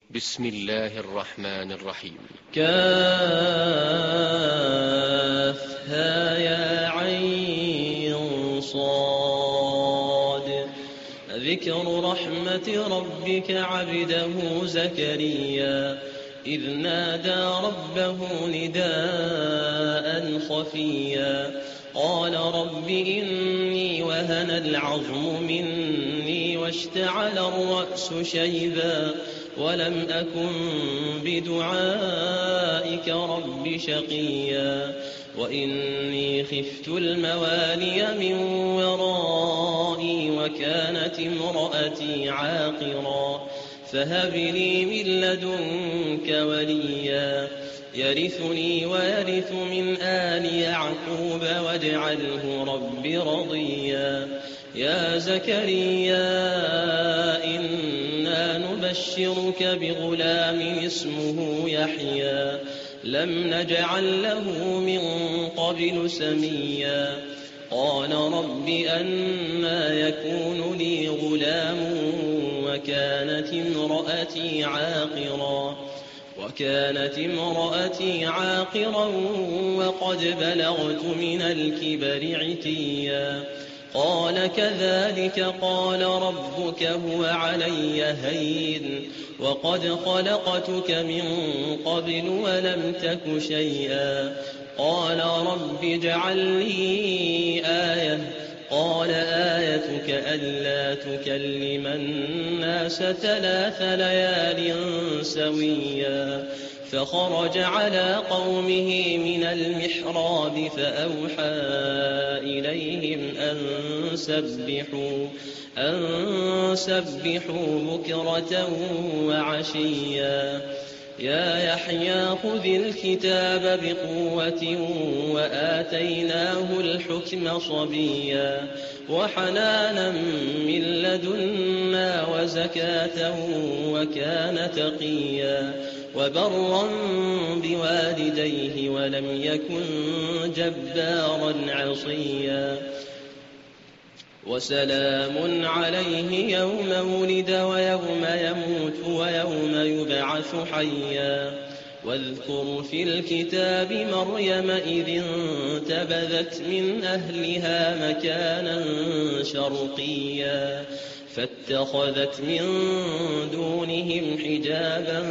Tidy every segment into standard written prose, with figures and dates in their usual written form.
بسم الله الرحمن الرحيم. كافها يا عين صاد. ذكر رحمة ربك عبده زكريا إذ نادى ربه نداء خفيا قال رب إني وهن العظم مني واشتعل الرأس شيبا ولم أكن بدعائك رب شقيا وإني خفت الموالي من ورائي وكانت امرأتي عاقرا فهب لي من لدنك وليا يرثني ويرث من آل يعقوب واجعله رب رضيا يا زكريا إنا نبشرك بغلام اسمه يحيى لم نجعل له من قبل سميا قال رب أنى يكون لي غلام وكانت امرأتي عاقرا وقد بلغت من الكبر عتيا قال كذلك قال ربك هو علي هين وقد خلقتك من قبل ولم تك شيئا قال رب اجعل لي آية قال آيتك ألا تكلم الناس 3 ليال سويا فخرج على قومه من المحراب فأوحى إليهم أن سبحوا بكرة وعشيا يا يحيى خذ الكتاب بقوة وآتيناه الحكم صبيا وحنانا من لدنا وزكاة وكان تقيا وبرا بوالديه ولم يكن جبارا عصيا وسلام عليه يوم ولد ويوم يموت ويوم يبعث حيا واذكر في الكتاب مريم إذ انتبذت من أهلها مكانا شرقيا فاتخذت من دونهم حجابا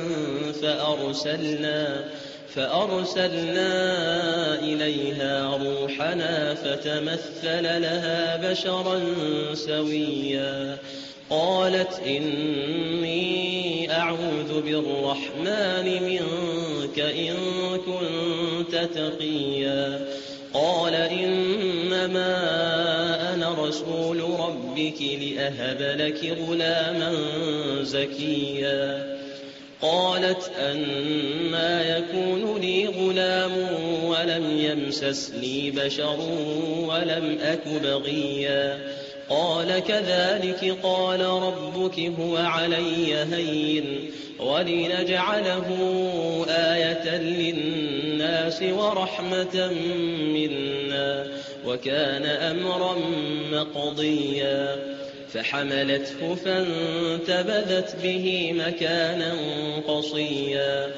فأرسلنا إليها روحنا فتمثل لها بشرا سويا قالت إني أعوذ بالرحمن منك إن كنت تقيا قال إنما أنا رسول ربك لأهب لك غلاما زكيا قالت أنى يكون لي غلام ولم يمسسني بشر ولم أك بغيا قال كذلك قال ربك هو علي هين ولنجعله آية للناس ورحمة منا وكان أمرا مقضيا فحملته فانتبذت به مكانا قصيا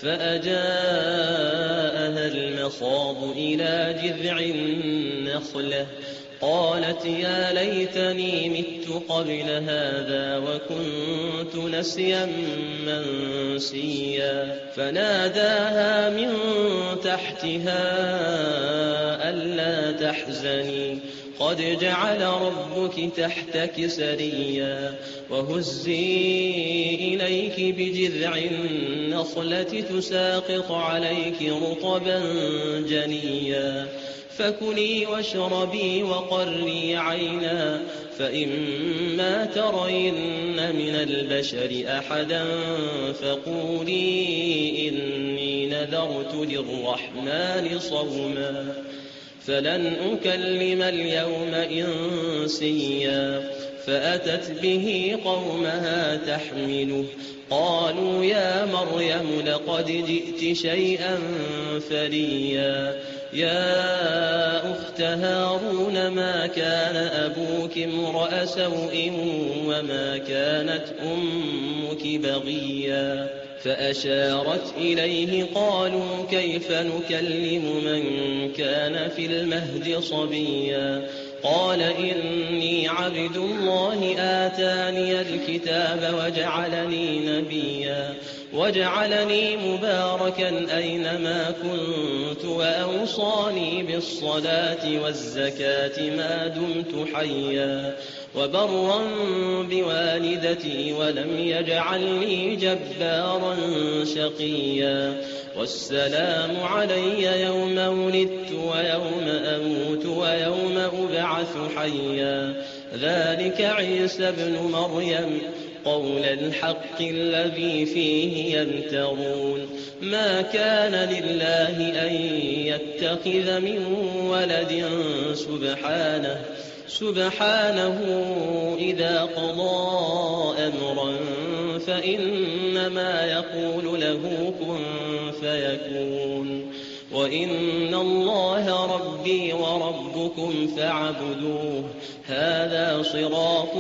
فأجاءها المخاض إلى جذع النخلة قالت يا ليتني مت قبل هذا وكنت نسيا منسيا فناداها من تحتها ألا تحزني قد جعل ربك تحتك سريا وهزي إليك بجذع النخلة تساقط عليك رطبا جنيا فكلي واشربي وقري عينا فإما ترين من البشر أحدا فقولي إني نذرت للرحمن صوما فلن أكلم اليوم إنسيا فأتت به قومها تحمله قالوا يا مريم لقد جئت شيئا فريا يا أخت هارون ما كان أبوك امرأ سوء وما كانت أمك بغيا فأشارت إليه قالوا كيف نكلم من كان في المهد صبيا قال إني عبد الله آتاني الكتاب وجعلني نبيا وجعلني مباركا أينما كنت وأوصاني بالصلاة والزكاة ما دمت حيا وبرا بوالدتي ولم يجعلني جبارا شقيا والسلام علي يوم ولدت ويوم أموت ويوم أبعث حيا ذلك عيسى ابن مريم قول الحق الذي فيه يمترون ما كان لله أن يتخذ من ولد سبحانه إذا قضى أمرا فإنما يقول له كن فيكون وإن الله ربي وربكم فاعبدوه هذا صراط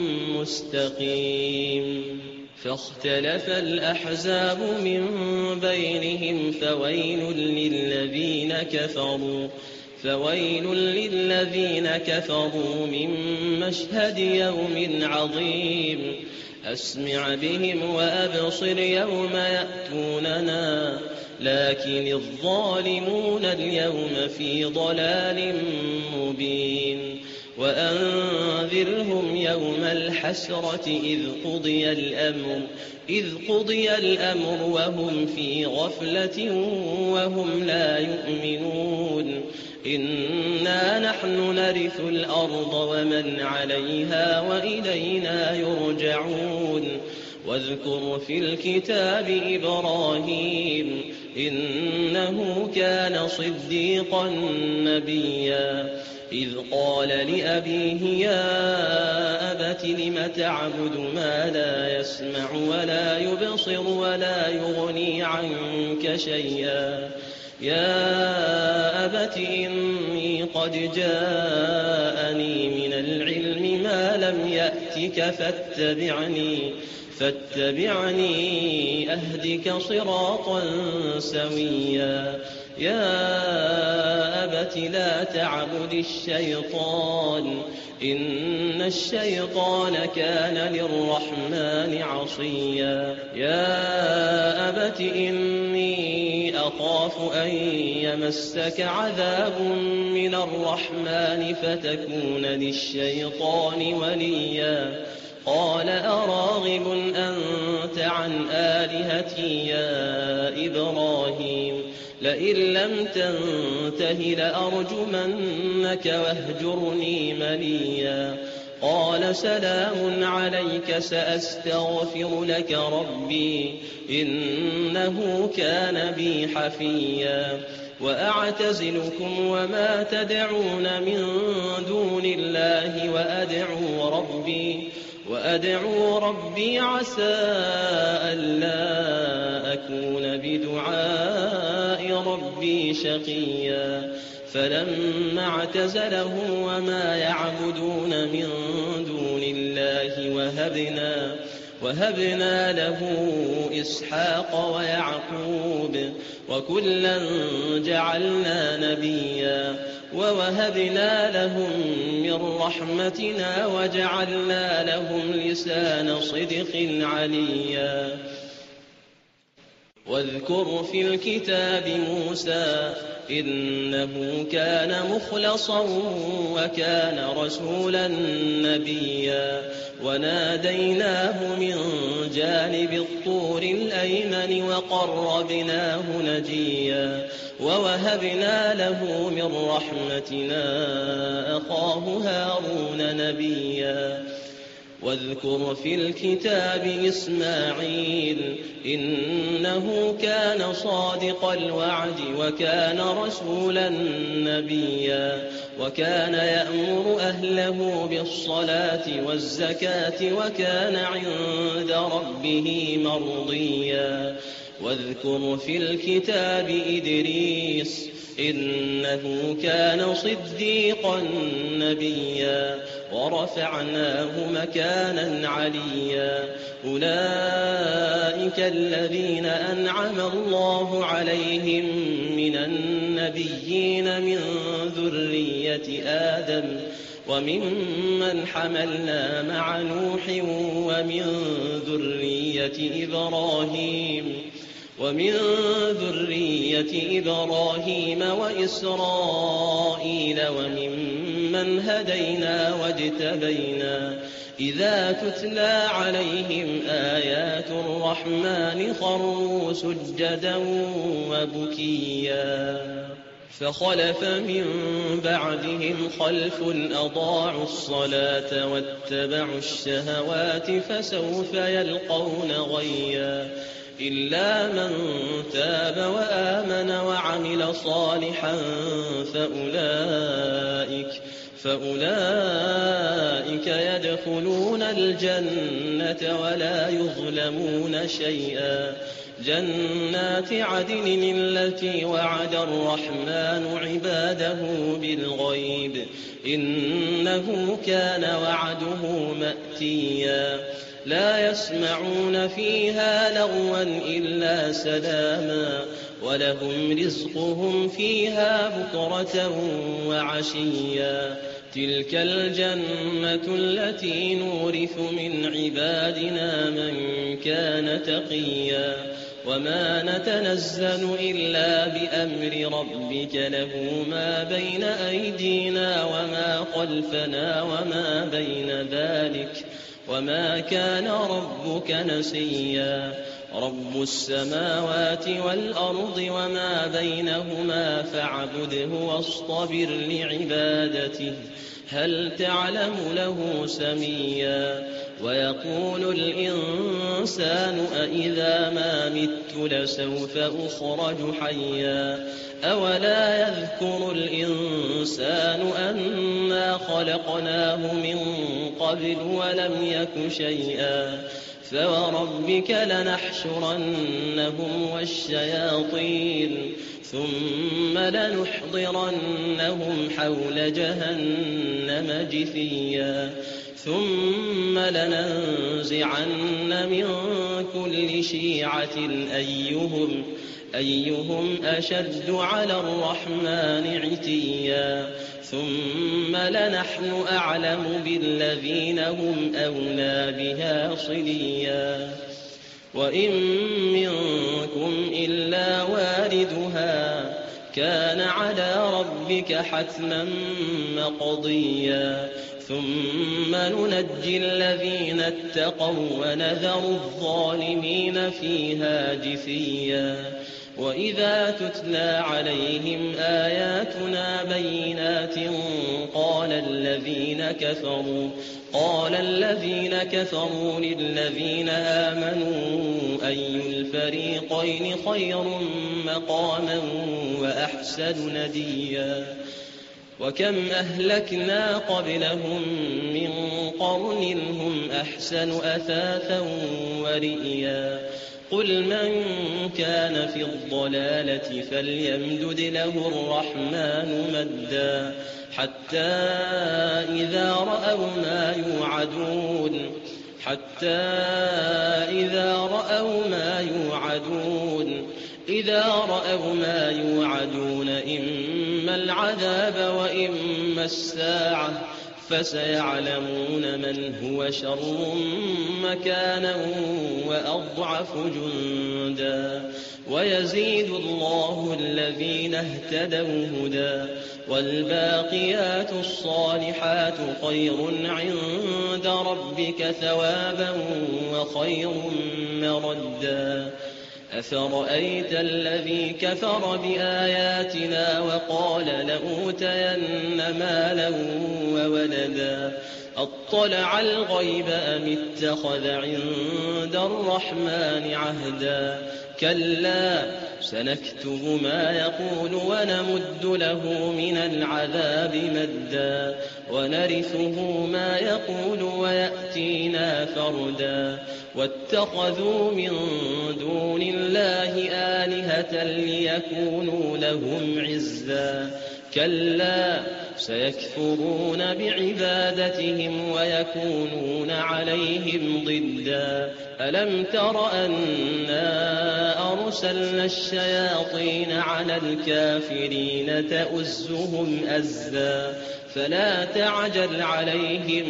مستقيم فاختلف الأحزاب من بينهم فويل للذين كفروا من مشهد يوم عظيم أسمع بهم وأبصر يوم يأتوننا لكن الظالمون اليوم في ضلال مبين وأنذرهم يوم الحسرة إذ قضي الأمر وهم في غفلة وهم لا يؤمنون إنا نحن نرث الأرض ومن عليها وإلينا يرجعون واذكر في الكتاب إبراهيم إنه كان صديقا نبيا إذ قال لأبيه يا أبت لم تعبد ما لا يسمع ولا يبصر ولا يغني عنك شيئا يا أبت إني قد جاءني من العلم ما لم يأتك فاتبعني أهدك صراطا سويا يا أبت لا تعبد الشيطان إن الشيطان كان للرحمن عصيا يا أبت إني أخاف أن يمسك عذاب من الرحمن فتكون للشيطان وليا قال أراغب أنت عن آلهتي يا إبراهيم لئن لم تنته لأرجمنك واهجرني مليا قال سلام عليك سأستغفر لك ربي إنه كان بي حفيا وأعتزلكم وما تدعون من دون الله وأدعو ربي عسى ألا أكون بدعاء ربي شقيا فلما اعتزلهم وما يعبدون من دون الله وهبنا له إسحاق ويعقوب وكلا جعلنا نبيا ووهبنا لهم من رحمتنا وجعلنا لهم لسان صدق عليا واذكر في الكتاب موسى إنه كان مخلصا وكان رسولا نبيا وناديناه من جانب الطور الأيمن وقربناه نجيا ووهبنا له من رحمتنا أخاه هارون نبيا واذكر في الكتاب إسماعيل إنه كان صادق الوعد وكان رسولا نبيا وكان يأمر أهله بالصلاة والزكاة وكان عند ربه مرضيا واذكر في الكتاب إدريس إنه كان صديقا نبيا ورفعناه مكانا عليا أولئك الذين أنعم الله عليهم من النبيين من ذرية آدم وممن حملنا مع نوح ومن ذرية إبراهيم وإسرائيل وممن هدينا واجتبينا إذا تتلى عليهم آيات الرحمن خروا سجدا وبكيا فخلف من بعدهم خلف أضاعوا الصلاة واتبعوا الشهوات فسوف يلقون غيا إلا من تاب وآمن وعمل صالحا فأولئك يدخلون الجنة ولا يظلمون شيئا جنات عدن التي وعد الرحمن عباده بالغيب إنه كان وعده مأتيا لا يسمعون فيها لغوا إلا سلاما ولهم رزقهم فيها بكرة وعشيا تلك الجنة التي نورث من عبادنا من كان تقيا وما نتنزل إلا بأمر ربك له ما بين أيدينا وما خلفنا وما بين ذلك وما كان ربك نسيا رب السماوات والأرض وما بينهما فاعبده واصطبر لعبادته هل تعلم له سميا ويقول الإنسان أإذا ما مت لسوف أخرج حيا أولا يذكر الإنسان أنا خلقناه من قبل ولم يك شيئا فوربك لنحشرنهم والشياطين ثم لنحضرنهم حول جهنم جثيا ثم لننزعن من كل شيعة أيهم أشد على الرحمن عتيا ثم لنحن أعلم بالذين هم أولى بها صليا وإن منكم إلا واردها كان على ربك حتما مقضيا ثم ننجي الذين اتقوا ونذر الظالمين فيها جثيا وإذا تتلى عليهم آياتنا بينات قال الذين كفروا للذين آمنوا أي الفريقين خير مقاما وأحسن نديا وكم أهلكنا قبلهم من قرن هم أحسن أثاثا ورئيا قل من كان في الضلالة فليمدد له الرحمن مدا حتى إذا رأوا ما يوعدون إما العذاب وإما الساعة فسيعلمون من هو شر مكانا وأضعف جندا ويزيد الله الذين اهتدوا هدى والباقيات الصالحات خير عند ربك ثوابا وخير مردا أفرأيت الذي كفر بآياتنا وقال لأوتين مالا وولدا أطلع الغيب أم اتخذ عند الرحمن عهدا كلا سنكتب ما يقول ونمد له من العذاب مدا ونرثه ما يقول ويأتينا فردا واتخذوا من دون الله آلهة ليكونوا لهم عزا كلا سيكفرون بعبادتهم ويكونون عليهم ضدا ألم تر أنا أرسلنا الشياطين على الكافرين تؤزهم أزا فلا تعجل عليهم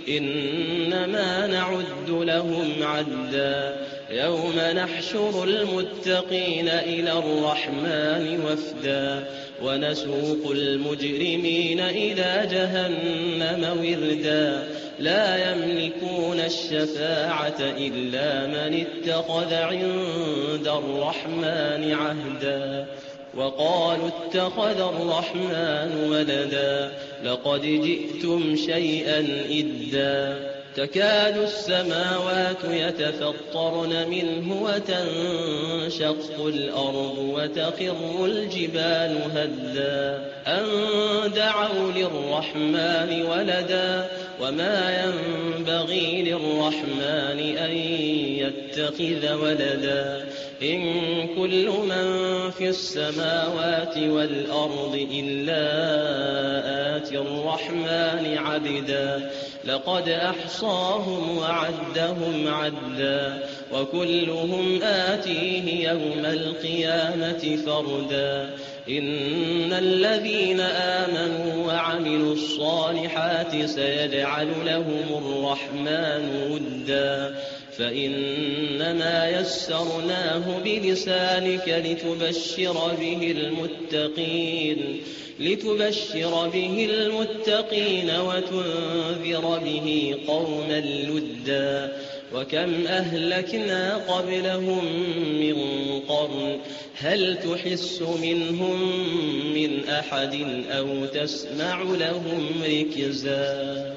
إنما نعد لهم عدا يوم نحشر المتقين إلى الرحمن وفدا ونسوق المجرمين إلى جهنم وردا لا يملكون الشفاعة إلا من اتخذ عند الرحمن عهدا وقالوا اتخذ الرحمن ولدا لقد جئتم شيئا إدا تكاد السماوات يتفطرن منه وتنشق الأرض وتخر الجبال هدا أن دعوا للرحمن ولدا وما ينبغي للرحمن أن يتخذ ولدا إن كل من في السماوات والأرض إلا آتي الرحمن عبدا لقد أحصاهم وعدهم عدا وكلهم آتيه يوم القيامة فردا إن الذين آمنوا وعملوا الصالحات سيجعل لهم الرحمن ودا فإنما يسرناه بلسانك لتبشر به المتقين وتنذر به قوما لدا وكم أهلكنا قبلهم من قرن هل تحس منهم من أحد أو تسمع لهم ركزا